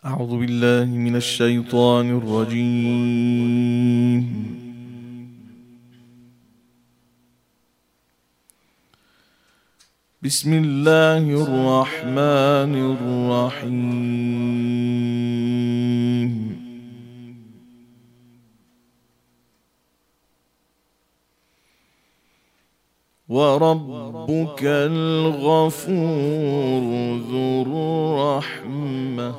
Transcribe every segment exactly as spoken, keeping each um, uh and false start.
أعوذ بالله من الشيطان الرجيم. بسم الله الرحمن الرحيم. وربك الغفور ذو الرحمة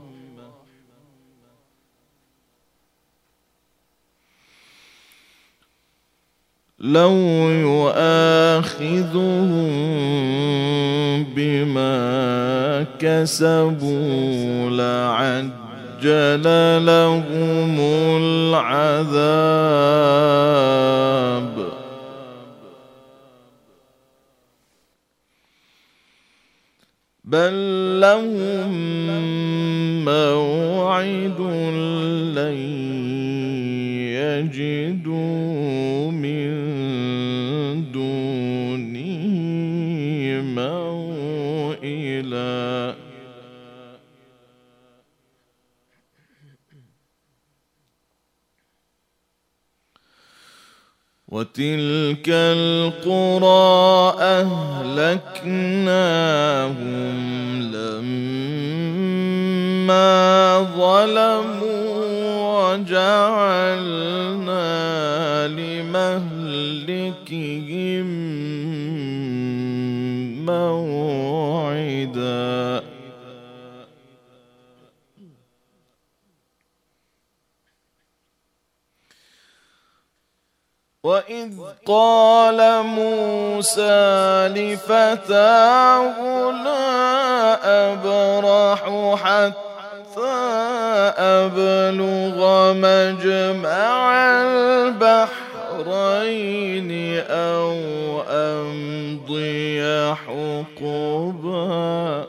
لو يؤاخذهم بما كسبوا لعجل لهم العذاب بل لهم موعد لن يجدوا من دونه موئلا وتلك القرى أهلكناهم لما ظلموا وجعلنا لمهلكهم موعدا وإذ قال موسى لفتاه لا أبرح حتى أبلغ مجمع البحرين أو أمضي حقبا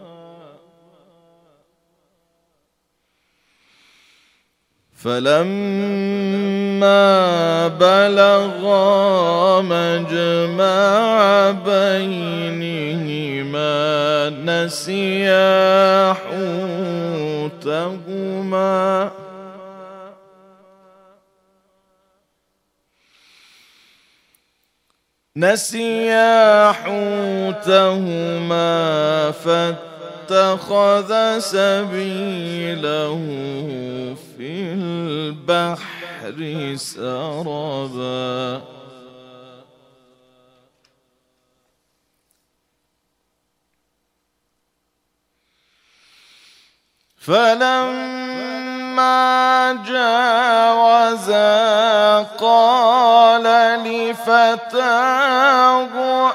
فلما بلغا مجمع بينهما نسيا حوتهما نسيا حوتهما فاتخذ سبيله في البحر سربا فلما جاوزا قال لفتاه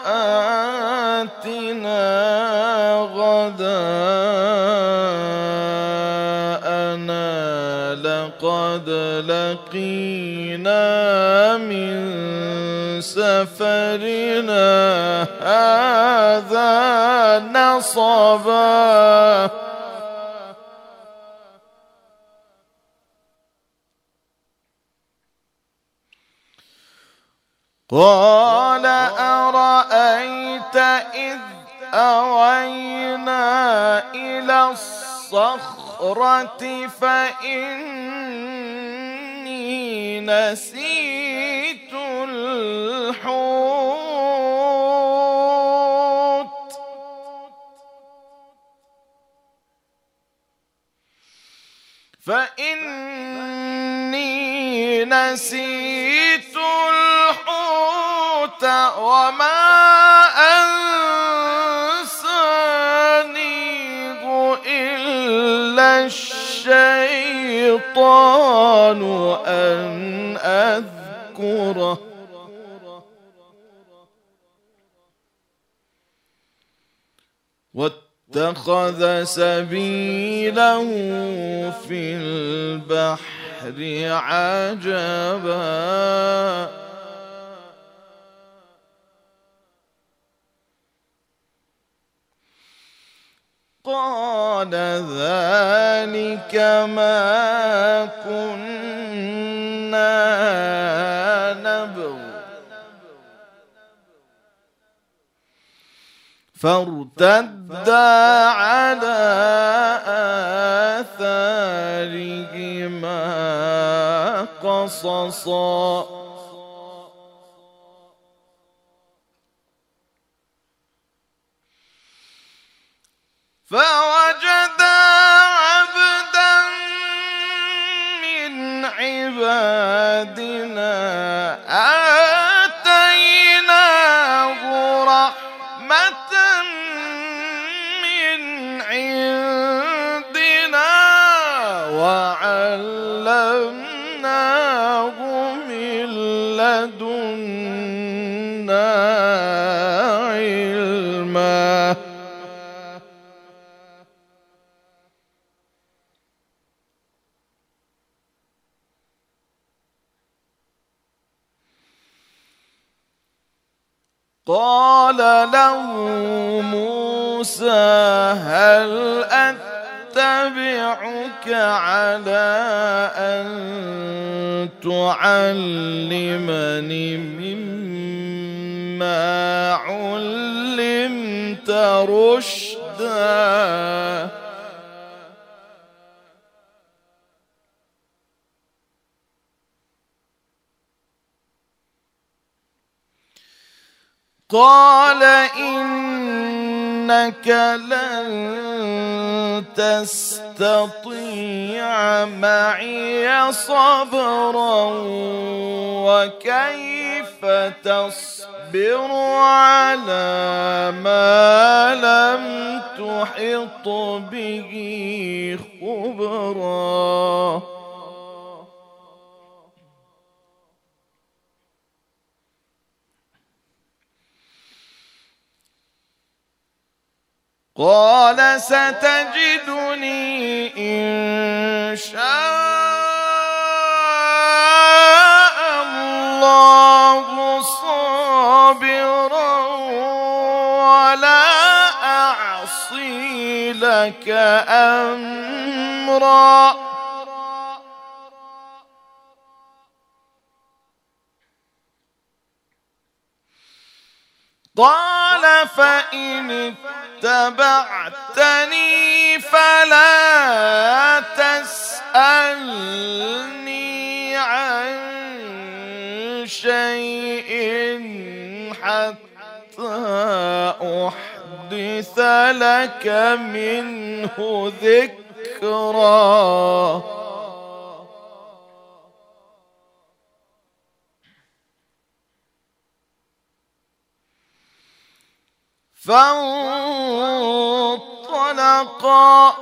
آتنا غداءنا لقد لقينا من سفرنا هذا نصبا قال أرأيت إذ أوينا إلى الصخرة فإني نسيت الحوت فإني نسيت الحوت وما أنسانيه إلا الشيطان أن أذكره واتخذ سبيله في البحر عجبا قال ذلك ما كنا نبغ فارتدا على قصصا فوجدا عبدا من عبادنا آتيناه رحمة من عندنا وعلمناه من لدنا علما قال له موسى هل أتبعك على أن تعلمني مما علمت رشدا قال إنك لن تستطيع معي صبرا وكيف تصبر على ما لم تحط به خبرا قال ستجدني إن شاء الله صابرا ولا أعصي لك أمرا قال فإن اتبعتني فلا تسألني عن شيء حتى أحدث لك منه ذكرا فانطلقا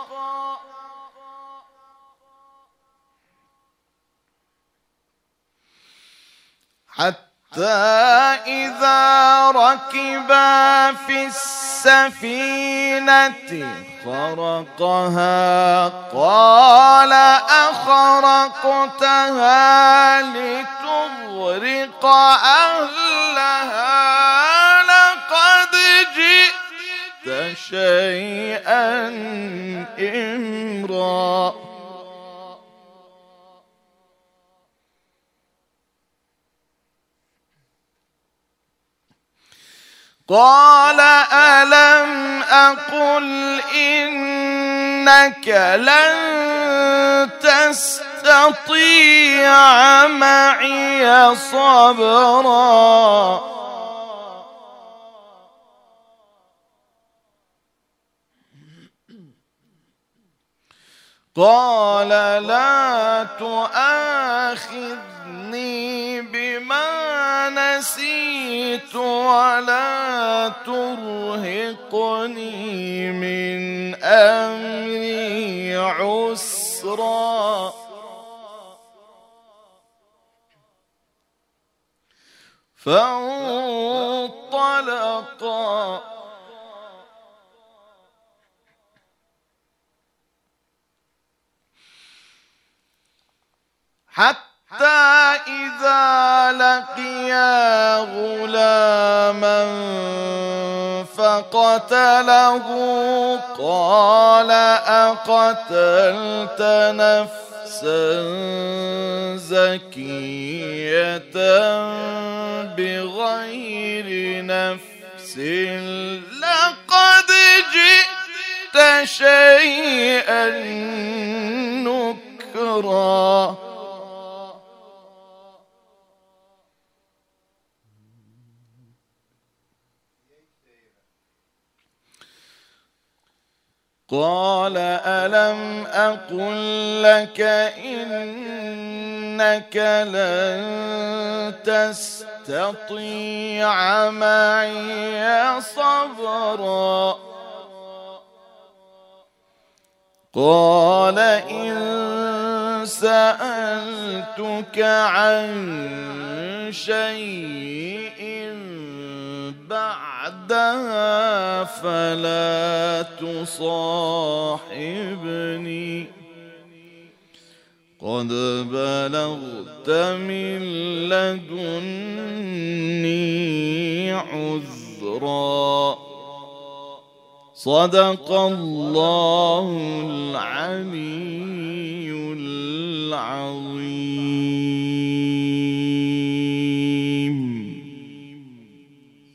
حتى إذا ركبا في السفينة خرقها قال أخرقتها لتغرق أهلها لقد جئت شيئا إمرا قال ألم أقل إنك لن تستطيع معي صبرا قال لا تؤاخذني بما نسيت ولا ترهقني من أمري عسرا فانطلقا حتى إذا لقيا غلاما فقتله قال أقتلت نفسا زكية بغير نفس لقد جئت شيئا نكرا قال ألم أقل لك إنك لن تستطيع معي صبرا قال إن سألتك عن شيء بعدها فلا تصاحبني قد بلغت من لدني عذرا صدق الله العلي العظيم.